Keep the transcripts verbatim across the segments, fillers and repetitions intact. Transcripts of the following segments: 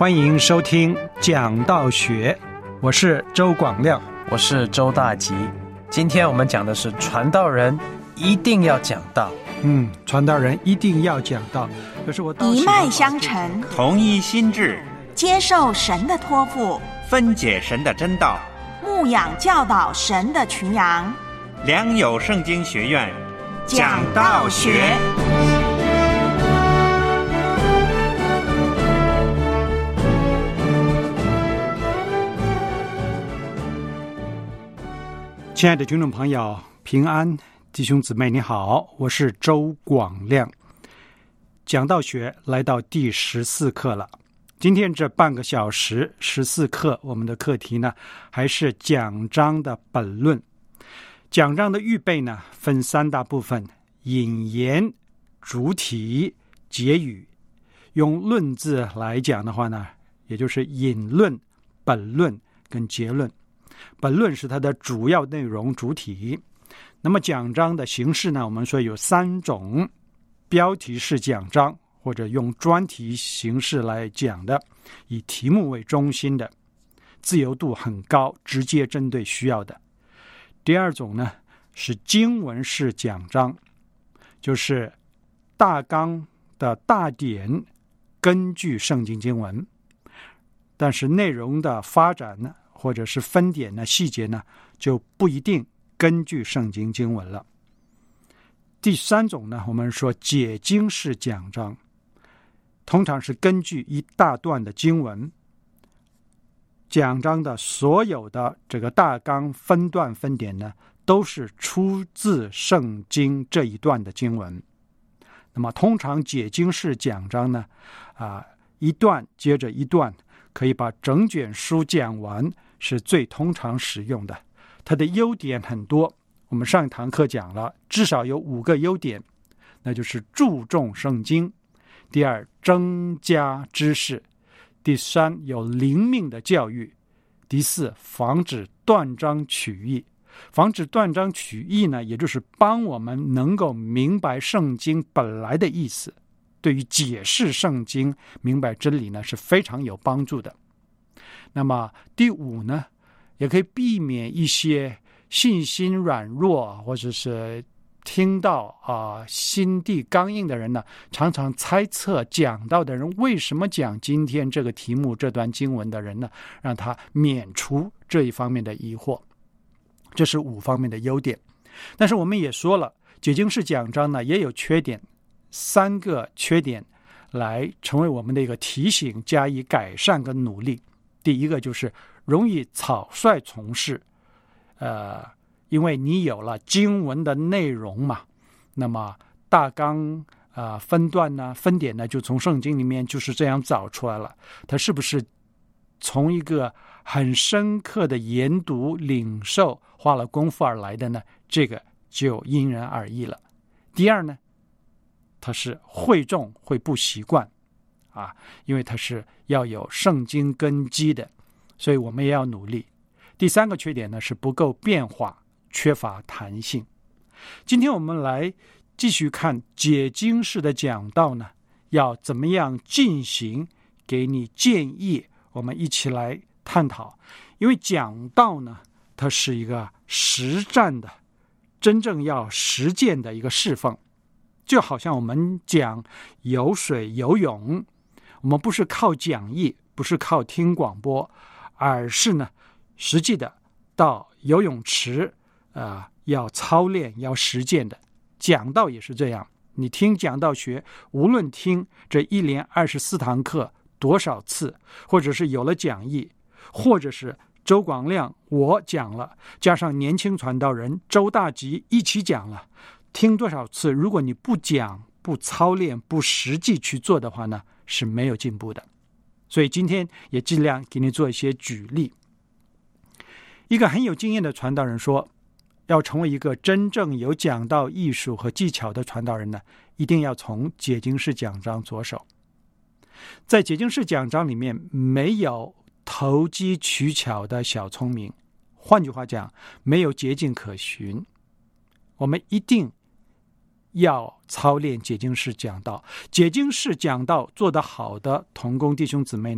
欢迎收听讲道学，我是周广亮， 我是周大吉。今天我们讲的是传道人一定要讲道。 嗯，传道人一定要讲道，可是我一脉相承， 同一心志， 接受神的托付， 分解神的真道， 牧养教导神的群羊。 良友圣经学院讲道学。 亲爱的听众朋友，平安，弟兄姊妹你好，我是周广亮。讲道学来到第十四课了。今天这半个小时十四课，我们的课题呢还是讲章的本论。讲章的预备呢分三大部分：引言、主体、结语。用论字来讲的话呢，也就是引论、本论跟结论。本论是它的主要内容主体。那么讲章的形式呢，我们说有三种：标题式讲章，或者用专题形式来讲的，以题目为中心的，自由度很高，直接针对需要的。第二种呢是经文式讲章，就是大纲的大点根据圣经经文，但是内容的发展呢或者是分点呢细节呢就不一定根据圣经经文了。第三种呢，我们说解经式讲章，通常是根据一大段的经文，讲章的所有的这个大纲分段分点呢都是出自圣经这一段的经文。那么通常解经式讲章呢啊，一段接着一段可以把整卷书讲完，是最通常使用的。它的优点很多，我们上一堂课讲了，至少有五个优点，那就是注重圣经；第二，增加知识；第三，有灵命的教育；第四，防止断章取义。防止断章取义呢，也就是帮我们能够明白圣经本来的意思，对于解释圣经、明白真理呢是非常有帮助的。那么第五呢，也可以避免一些信心软弱或者是听到啊、呃、心地刚硬的人呢，常常猜测讲道的人为什么讲今天这个题目这段经文的人呢，让他免除这一方面的疑惑。这是五方面的优点。但是我们也说了，解经式讲章呢也有缺点，三个缺点来成为我们的一个提醒，加以改善跟努力。第一个就是容易草率从事，呃，因为你有了经文的内容嘛，那么大纲啊、呃、分段呢、分点呢，就从圣经里面就是这样找出来了。它是不是从一个很深刻的研读、领受、花了功夫而来的呢？这个就因人而异了。第二呢，它是会众会不习惯啊，因为它是要有圣经根基的，所以我们也要努力。第三个缺点呢是不够变化，缺乏弹性。今天我们来继续看解经式的讲道呢，要怎么样进行，给你建议，我们一起来探讨。因为讲道呢，它是一个实战的，真正要实践的一个侍奉。就好像我们讲游水游泳，我们不是靠讲义，不是靠听广播，而是呢实际的到游泳池啊、呃，要操练要实践的。讲道也是这样，你听讲道学，无论听这一连二十四堂课多少次，或者是有了讲义，或者是周广亮我讲了，加上年轻传道人周大吉一起讲了，听多少次，如果你不讲、不操练、不实际去做的话呢，是没有进步的。所以今天也尽量给你做一些举例。一个很有经验的传道人说，要成为一个真正有讲道艺术和技巧的传道人呢，一定要从解经式讲章着手。在解经式讲章里面没有投机取巧的小聪明，换句话讲，没有捷径可循。我们一定要操练解经式讲道。解经式讲道做得好的同工弟兄姊妹呢，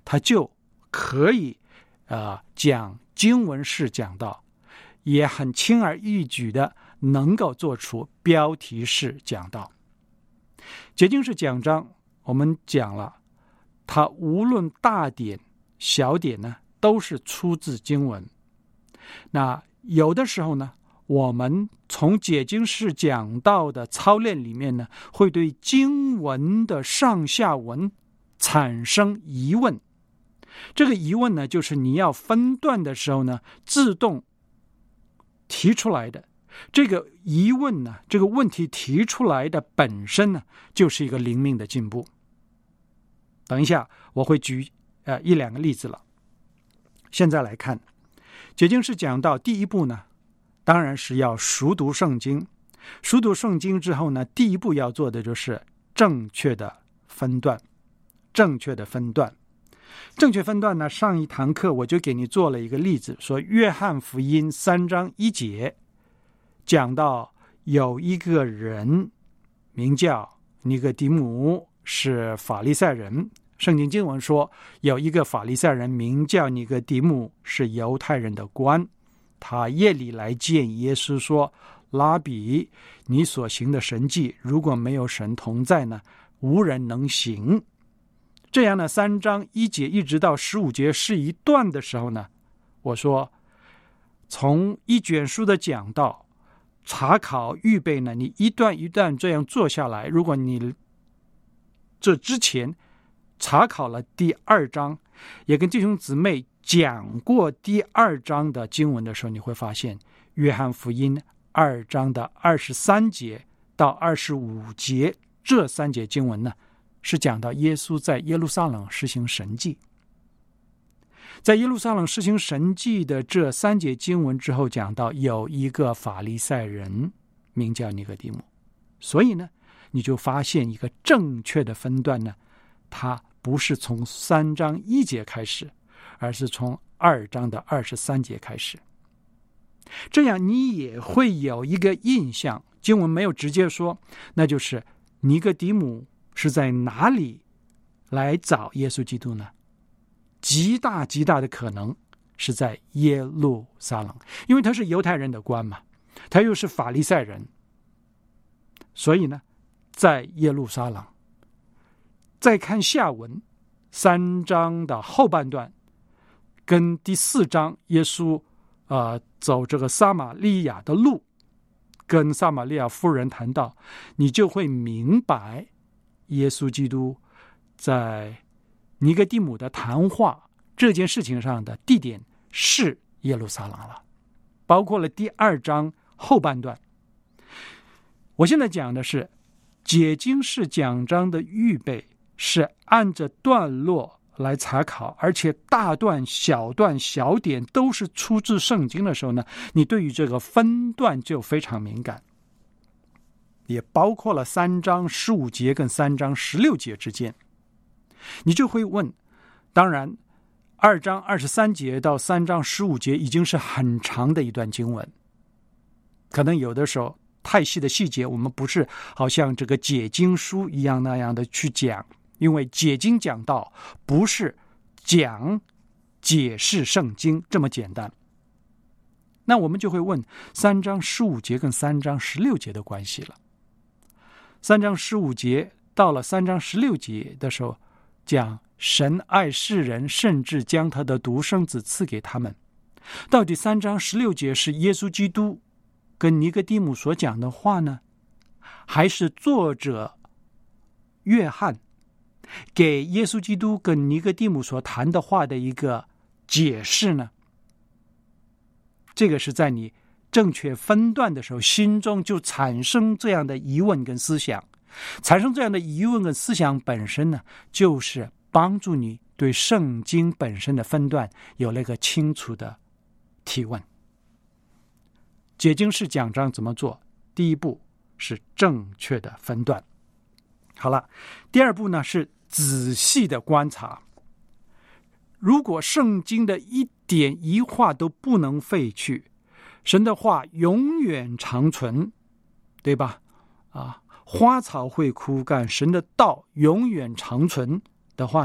他就可以呃讲经文式讲道，也很轻而易举的能够做出标题式讲道。解经式讲章我们讲了，它无论大点小点呢，都是出自经文。那有的时候呢，我们从解经式讲道的操练里面呢，会对经文的上下文产生疑问。这个疑问呢，就是你要分段的时候呢，自动提出来的。这个疑问呢，这个问题提出来的本身呢，就是一个灵命的进步。等一下我会举呃一两个例子了。现在来看，解经式讲到第一步呢，当然是要熟读圣经。熟读圣经之后呢，第一步要做的就是正确的分段。正确的分段。正确分段呢，上一堂课我就给你做了一个例子，说约翰福音三章一节讲到有一个人名叫尼哥底母，是法利赛人。圣经经文说有一个法利赛人名叫尼哥底母，是犹太人的官，他夜里来见耶稣说，拉比，你所行的神迹，如果没有神同在呢，无人能行。这样呢，三章一节一直到十五节是一段的时候呢，我说从一卷书的讲道查考预备呢，你一段一段这样做下来，如果你这之前查考了第二章，也跟弟兄姊妹讲过第二章的经文的时候，你会发现约翰福音二章的二十三节到二十五节这三节经文呢，是讲到耶稣在耶路撒冷施行神迹。在耶路撒冷施行神迹的这三节经文之后，讲到有一个法利赛人名叫尼哥底母。所以呢，你就发现一个正确的分段呢，它不是从三章一节开始，而是从二章的二十三节开始。这样你也会有一个印象，经文没有直接说，那就是尼哥底母是在哪里来找耶稣基督呢？极大极大的可能是在耶路撒冷，因为他是犹太人的官嘛，他又是法利赛人，所以呢，在耶路撒冷。再看下文，三章的后半段跟第四章耶稣呃走这个撒玛利亚的路，跟撒玛利亚妇人谈到，你就会明白耶稣基督在尼哥底母的谈话这件事情上的地点是耶路撒冷了，包括了第二章后半段。我现在讲的是解经式讲章的预备，是按着段落来查考，而且大段小段小点都是出自圣经的时候呢，你对于这个分段就非常敏感，也包括了三章十五节跟三章十六节之间。你就会问，当然二章二十三节到三章十五节已经是很长的一段经文，可能有的时候太细的细节我们不是好像这个解经书一样那样的去讲，因为解经讲道不是讲解释圣经这么简单。那我们就会问三章十五节跟三章十六节的关系了。三章十五节到了三章十六节的时候，讲神爱世人，甚至将他的独生子赐给他们。到底三章十六节是耶稣基督跟尼哥底母所讲的话呢，还是作者约翰给耶稣基督跟尼哥底母所谈的话的一个解释呢？这个是在你正确分段的时候，心中就产生这样的疑问跟思想。产生这样的疑问跟思想本身呢，就是帮助你对圣经本身的分段有了一个清楚的提问。解经式讲章怎么做？第一步是正确的分段。好了，第二步呢是仔细的观察。如果圣经的一点一画都不能废去，神的话永远长存，对吧？啊，花草会枯干，神的道永远长存的话呢，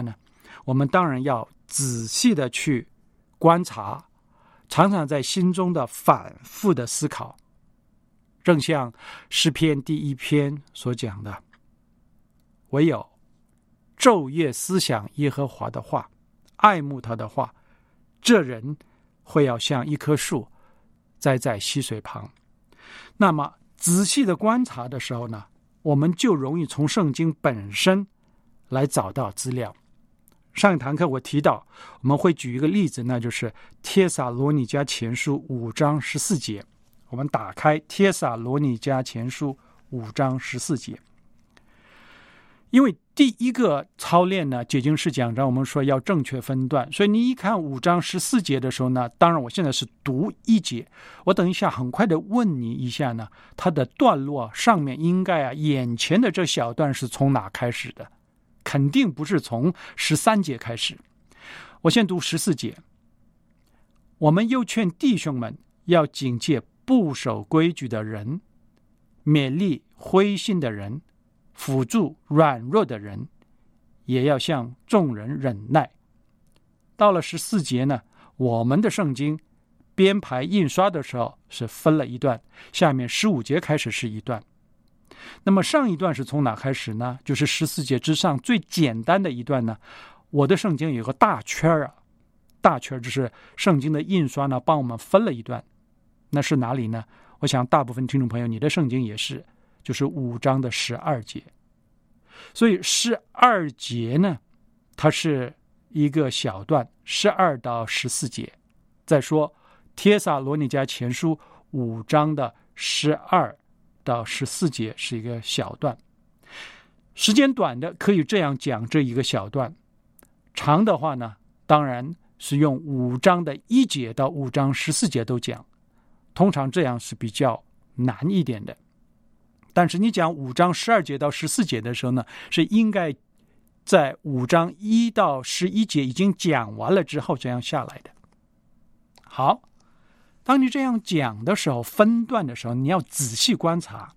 我们当然要仔细的去观察，常常在心中的反复的思考。正像诗篇第一篇所讲的，唯有昼夜思想耶和华的话，爱慕他的话，这人会要像一棵树栽在溪水旁。那么仔细的观察的时候呢，我们就容易从圣经本身来找到资料。上一堂课我提到，我们会举一个例子，那就是帖撒罗尼迦前书五章十四节。我们打开帖撒罗尼迦前书五章十四节。因为第一个操练呢，解经式讲章我们说要正确分段，所以你一看五章十四节的时候呢，当然我现在是读一节，我等一下很快的问你一下呢，它的段落上面应该啊，眼前的这小段是从哪开始的？肯定不是从十三节开始。我先读十四节。我们又劝弟兄们要警戒不守规矩的人，勉励灰心的人，辅助软弱的人，也要向众人忍耐。到了十四节呢，我们的圣经编排印刷的时候是分了一段，下面十五节开始是一段。那么上一段是从哪开始呢？就是十四节之上最简单的一段呢。我的圣经有个大圈啊，大圈就是圣经的印刷呢帮我们分了一段。那是哪里呢？我想大部分听众朋友你的圣经也是，就是五章的十二节。所以十二节呢，它是一个小段，十二到十四节。再说帖撒罗尼迦前书五章的十二到十四节是一个小段。时间短的可以这样讲这一个小段，长的话呢，当然是用五章的一节到五章十四节都讲，通常这样是比较难一点的。但是你讲五章十二节到十四节的时候呢，是应该在五章一到十一节已经讲完了之后这样下来的。好，当你这样讲的时候，分段的时候，你要仔细观察。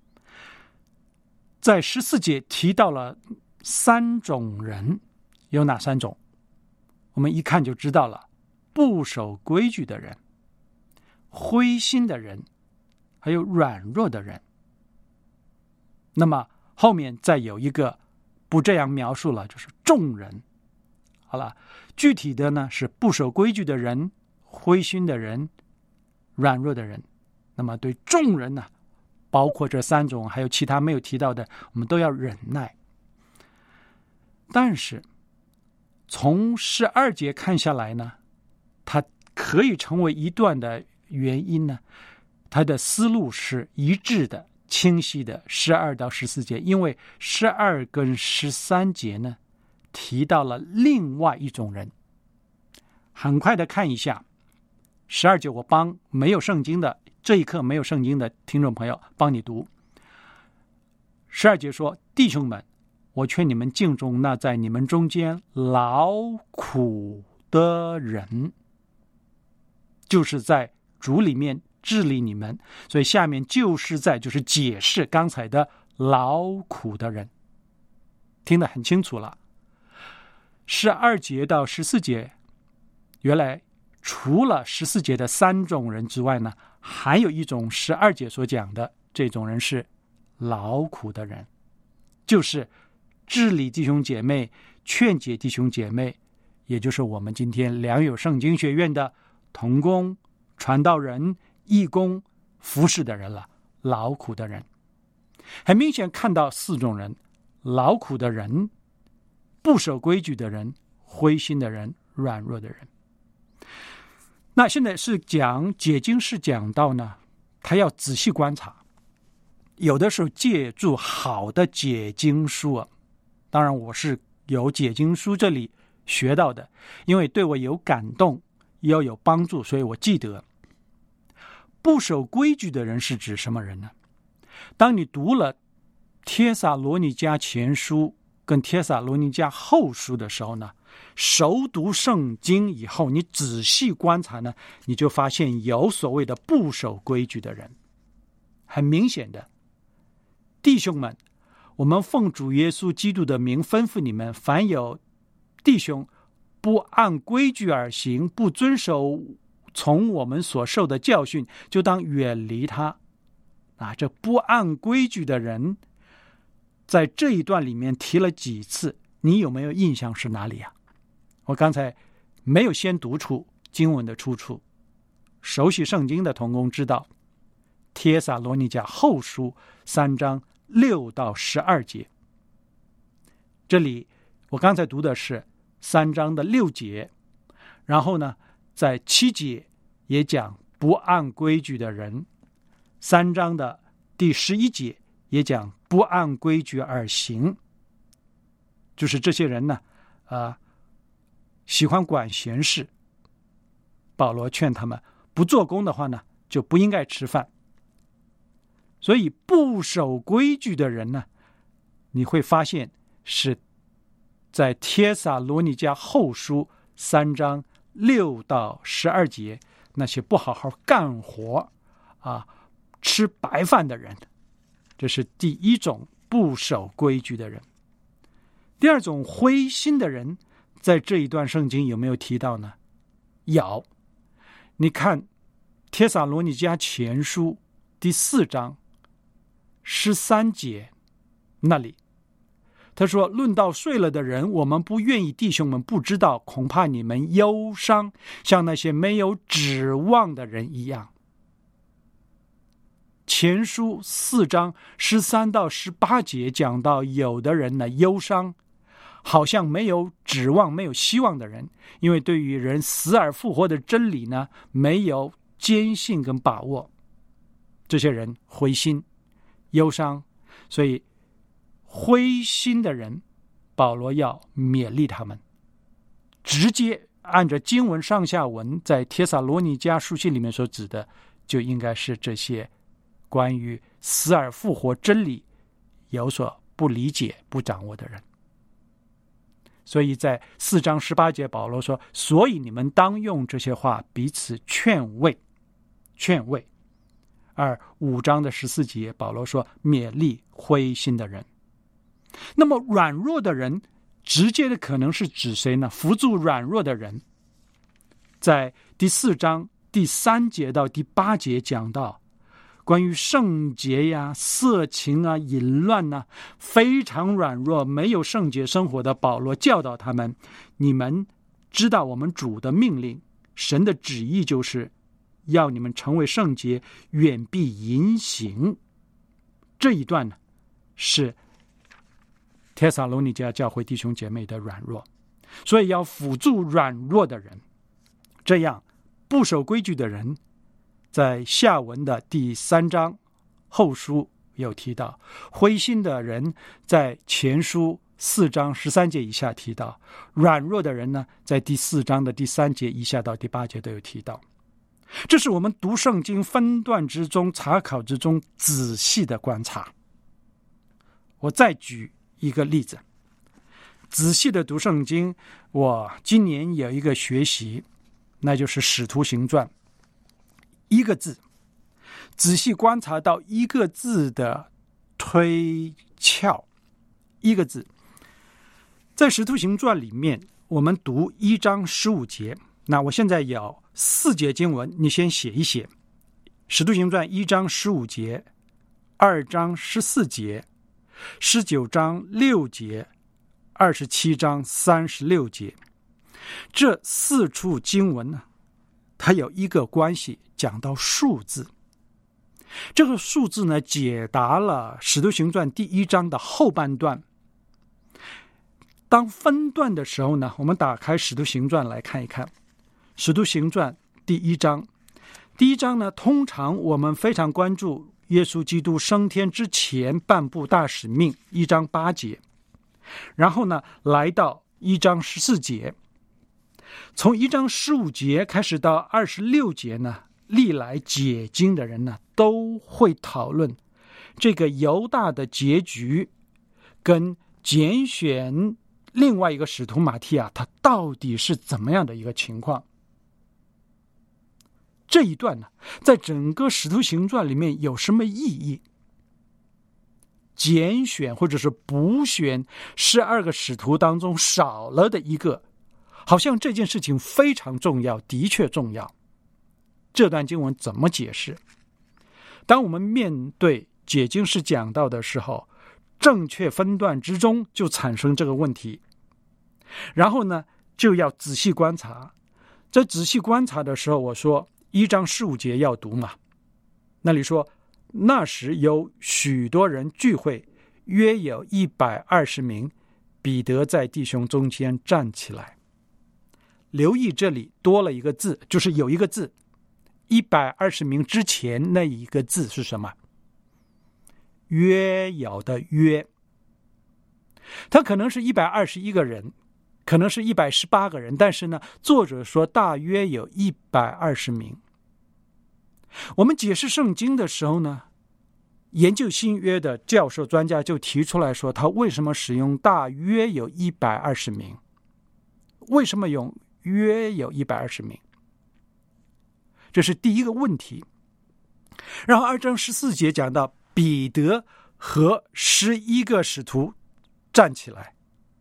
在十四节提到了三种人，有哪三种？我们一看就知道了：不守规矩的人、灰心的人，还有软弱的人。那么后面再有一个不这样描述了，就是众人。好了，具体的呢是不守规矩的人、灰心的人、软弱的人。那么对众人呢，包括这三种，还有其他没有提到的，我们都要忍耐。但是从十二节看下来呢，它可以成为一段的原因呢，它的思路是一致的、清晰的。十二到十四节，因为十二跟十三节呢提到了另外一种人。很快的看一下十二节，我帮没有圣经的这一课没有圣经的听众朋友帮你读。十二节说：弟兄们，我劝你们敬重那在你们中间劳苦的人，就是在主里面治理你们。所以下面就是在就是解释刚才的劳苦的人，听得很清楚了。十二节到十四节，原来除了十四节的三种人之外呢，还有一种十二节所讲的这种人是劳苦的人，就是治理弟兄姐妹、劝解弟兄姐妹，也就是我们今天良友圣经学院的同工、传道人、义工、服侍的人了，劳苦的人。很明显看到四种人：劳苦的人、不守规矩的人、灰心的人、软弱的人。那现在是讲解经式讲到呢，他要仔细观察，有的时候借助好的解经书啊，当然我是由解经书这里学到的，因为对我有感动，也要有帮助，所以我记得。不守规矩的人是指什么人呢？当你读了帖撒罗尼迦前书跟帖撒罗尼迦后书的时候呢，熟读圣经以后，你仔细观察呢，你就发现有所谓的不守规矩的人。很明显的，弟兄们，我们奉主耶稣基督的名吩咐你们，凡有弟兄不按规矩而行，不遵守从我们所受的教训，就当远离他。啊，这不按规矩的人在这一段里面提了几次，你有没有印象是哪里啊？我刚才没有先读出经文的出处，熟悉圣经的同工知道帖撒罗尼迦后书三章六到十二节。这里我刚才读的是三章的六节，然后呢在七节也讲不按规矩的人，三章的第十一节也讲不按规矩而行，就是这些人呢呃喜欢管闲事，保罗劝他们不做工的话呢就不应该吃饭。所以不守规矩的人呢，你会发现是在帖撒罗尼迦后书三章六到十二节，那些不好好干活啊吃白饭的人，这是第一种不守规矩的人。第二种灰心的人，在这一段圣经有没有提到呢？有。你看帖撒罗尼迦前书第四章十三节那里，他说，论到睡了的人，我们不愿意弟兄们不知道，恐怕你们忧伤，像那些没有指望的人一样。前书四章十三到十八节讲到有的人呢忧伤，好像没有指望没有希望的人，因为对于人死而复活的真理呢没有坚信跟把握，这些人灰心忧伤。所以灰心的人保罗要勉励他们，直接按着经文上下文在帖撒罗尼迦书信里面所指的，就应该是这些关于死而复活真理有所不理解不掌握的人。所以在四章十八节保罗说，所以你们当用这些话彼此劝慰劝慰。而五章的十四节保罗说，勉励灰心的人。那么软弱的人直接的可能是指谁呢？扶助软弱的人，在第四章第三节到第八节讲到关于圣洁呀、色情啊、淫乱啊，非常软弱没有圣洁生活的保罗教导他们，你们知道我们主的命令，神的旨意就是要你们成为圣洁，远避淫行。这一段呢是帖撒罗尼迦教会弟兄姐妹的软弱，所以要辅助软弱的人。这样不守规矩的人，在下文的第三章后书有提到，灰心的人在前书四章十三节以下提到，软弱的人呢在第四章的第三节以下到第八节都有提到。这是我们读圣经分段之中查考之中仔细的观察。我再举一个例子，仔细的读圣经，我今年有一个学习，那就是使徒行传，一个字仔细观察到一个字的推敲。一个字在使徒行传里面，我们读一章十五节，那我现在有四节经文，你先写一写。使徒行传一章十五节，二章十四节，十九章六节，二十七章三十六节。这四处经文呢，它有一个关系，讲到数字。这个数字呢，解答了使徒行传第一章的后半段。当分段的时候呢，我们打开使徒行传来看一看。使徒行传第一章，第一章呢，通常我们非常关注耶稣基督升天之前颁布大使命，一章八节。然后呢，来到一章十四节，从一章十五节开始到二十六节呢，历来解经的人呢都会讨论这个犹大的结局跟拣选另外一个使徒马提亚，他到底是怎么样的一个情况。这一段呢，在整个使徒行传里面有什么意义？ 拣选或者是补选十二个使徒当中少了的一个，好像这件事情非常重要，的确重要。这段经文怎么解释？当我们面对解经师讲到的时候，正确分段之中就产生这个问题，然后呢就要仔细观察。在仔细观察的时候，我说一章十五节要读嘛，那里说那时有许多人聚会，约有一百二十名，彼得在弟兄中间站起来。留意这里多了一个字，就是有一个字，一百二十名之前那一个字是什么？约有的约。他可能是一百二十一个人，可能是一百十八个人，但是呢，作者说大约有一百二十名。我们解释圣经的时候呢，研究新约的教授专家就提出来说，他为什么使用大约有一百二十名？为什么用约有一百二十名？这是第一个问题。然后二章十四节讲到彼得和十一个使徒站起来，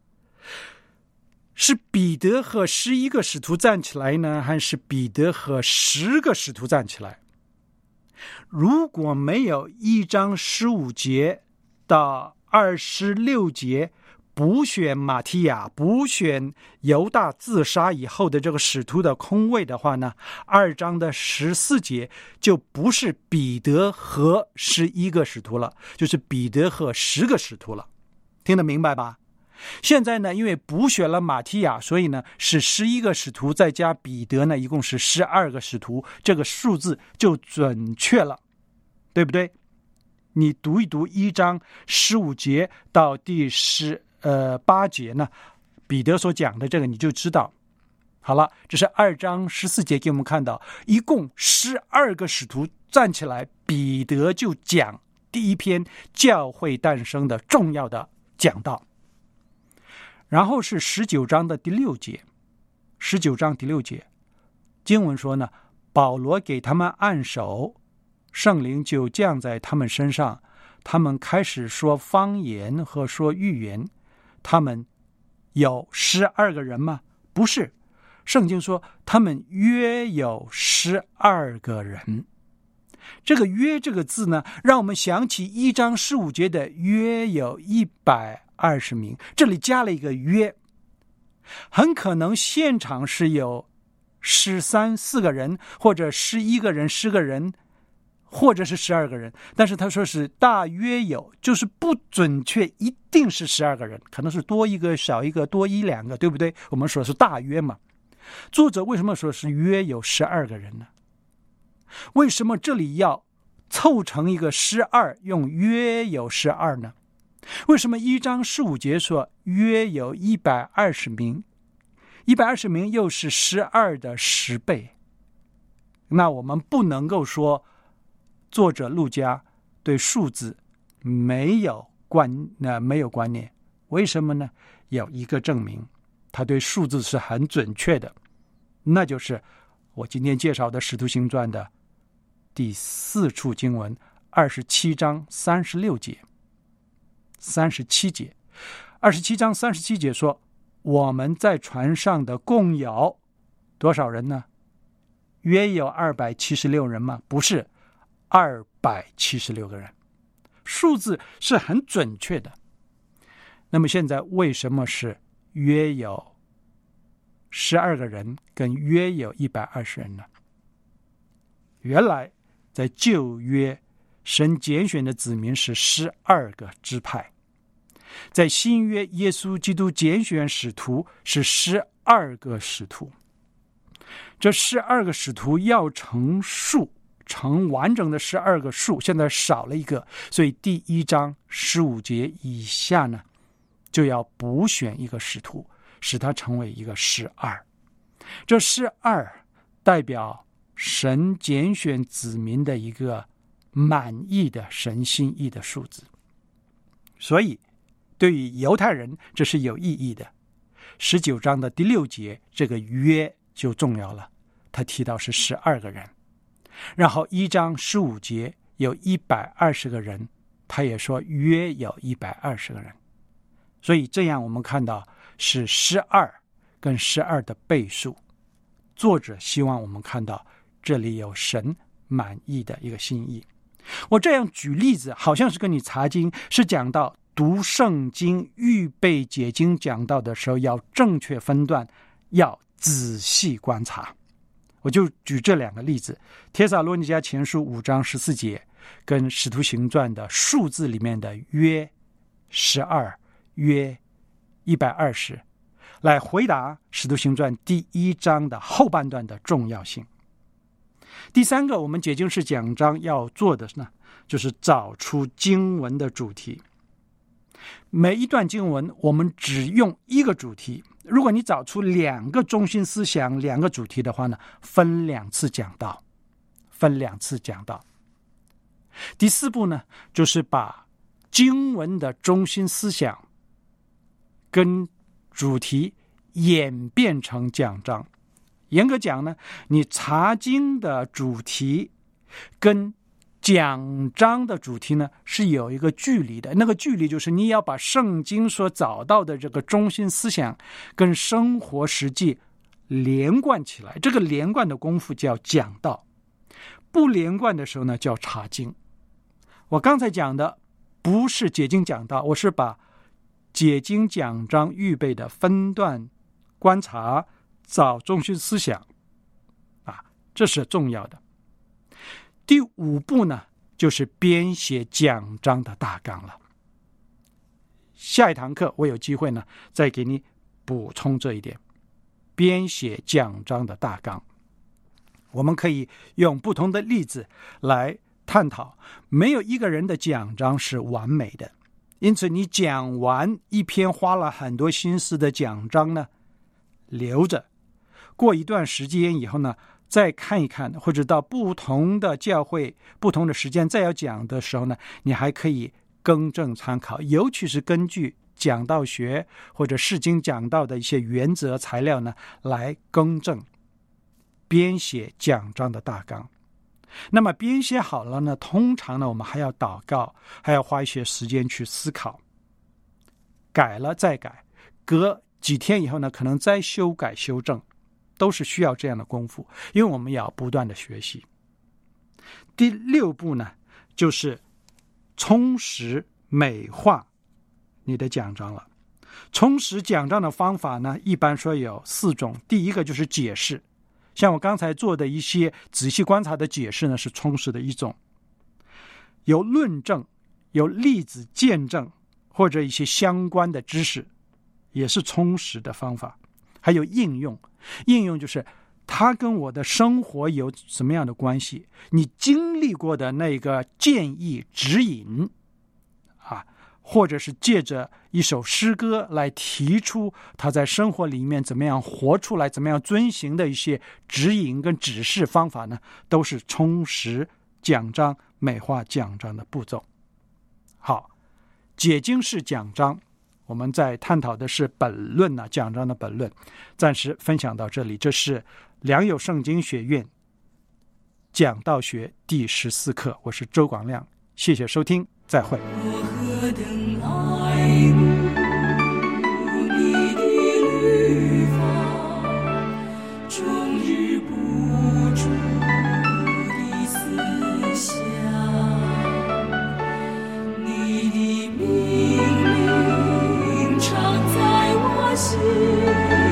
是彼得和十一个使徒站起来呢，还是彼得和十个使徒站起来？如果没有一章十五节到二十六节补选马提亚、补选犹大自杀以后的这个使徒的空位的话呢，二章的十四节就不是彼得和十一个使徒了，就是彼得和十个使徒了。听得明白吧？现在呢，因为补选了马提亚，所以呢是十一个使徒再加彼得呢，一共是十二个使徒，这个数字就准确了，对不对？你读一读一章十五节到第十呃八节呢，彼得所讲的这个你就知道。好了，这是二章十四节给我们看到，一共十二个使徒站起来，彼得就讲第一篇教会诞生的重要的讲道。然后是十九章的第六节，十九章第六节，经文说呢，保罗给他们按手，圣灵就降在他们身上，他们开始说方言和说预言。他们有十二个人吗？不是，圣经说他们约有十二个人。这个约这个字呢，让我们想起一章十五节的约有一百二十名，这里加了一个约，很可能现场是有十三四个人，或者十一个人、十个人，或者是十二个人，但是他说是大约有，就是不准确一定是十二个人，可能是多一个少一个，多一两个，对不对？我们说是大约嘛。作者为什么说是约有十二个人呢？为什么这里要凑成一个十二，用约有十二呢？为什么一章十五节说约有一百二十名？一百二十名又是十二的十倍。那我们不能够说作者路加对数字没有观呃没有观念。为什么呢？有一个证明，他对数字是很准确的，那就是我今天介绍的《使徒行传》的第四处经文，二十七章三十六节。三十七节，二十七章三十七节说，我们在船上的共有多少人呢？约有二百七十六人吗？不是，二百七十六个人。数字是很准确的。那么现在为什么是约有十二个人跟约有一百二十人呢？原来在旧约神拣选的子民是十二个支派，在新约耶稣基督拣选使徒是十二个使徒。这十二个使徒要成数，成完整的十二个数，现在少了一个，所以第一章十五节以下呢，就要补选一个使徒，使他成为一个十二。这十二代表神拣选子民的一个满意的神心意的数字，所以对于犹太人这是有意义的。十九章的第六节这个约就重要了，他提到是十二个人，然后一章十五节有一百二十个人， 他也说约有一百二十个人。所以这样我们看到是十二跟十二的倍数。作者希望我们看到这里有神满意的一个心意。我这样举例子好像是跟你查经，是讲到读圣经预备解经讲到的时候要正确分段，要仔细观察。我就举这两个例子，帖撒罗尼迦前书五章十四节跟使徒行传的数字里面的约十二约一百二十，来回答使徒行传第一章的后半段的重要性。第三个我们解经室讲章要做的呢，就是找出经文的主题。每一段经文我们只用一个主题，如果你找出两个中心思想两个主题的话呢，分两次讲到分两次讲到。第四步呢，就是把经文的中心思想跟主题演变成讲章。严格讲呢，你查经的主题跟讲章的主题呢是有一个距离的，那个距离就是你要把圣经所找到的这个中心思想跟生活实际连贯起来，这个连贯的功夫叫讲道，不连贯的时候呢叫查经。我刚才讲的不是解经讲道，我是把解经讲章预备的分段观察找中心思想啊，这是重要的。第五步呢，就是编写讲章的大纲了。下一堂课我有机会呢，再给你补充这一点，编写讲章的大纲。我们可以用不同的例子来探讨，没有一个人的讲章是完美的，因此你讲完一篇花了很多心思的讲章呢，留着，过一段时间以后呢，再看一看，或者到不同的教会不同的时间再要讲的时候呢，你还可以更正参考，尤其是根据讲道学或者释经讲道的一些原则材料呢，来更正编写讲章的大纲。那么编写好了呢，通常呢我们还要祷告，还要花一些时间去思考，改了再改，隔几天以后呢可能再修改修正，都是需要这样的功夫，因为我们要不断的学习。第六步呢，就是充实美化你的讲章了。充实讲章的方法呢，一般说有四种。第一个就是解释，像我刚才做的一些仔细观察的解释呢，是充实的一种。有论证，有例子见证，或者一些相关的知识，也是充实的方法。还有应用，应用就是它跟我的生活有什么样的关系，你经历过的那个建议指引啊，或者是借着一首诗歌来提出他在生活里面怎么样活出来，怎么样遵行的一些指引跟指示方法呢，都是充实讲章美化讲章的步骤。好，解经式讲章我们在探讨的是本论啊，讲章的本论，暂时分享到这里。这是良友圣经学院讲道学第十四课，我是周广亮，谢谢收听，再会。 我何等爱慕你的律法，终日不住的思想，你的命令常在我心。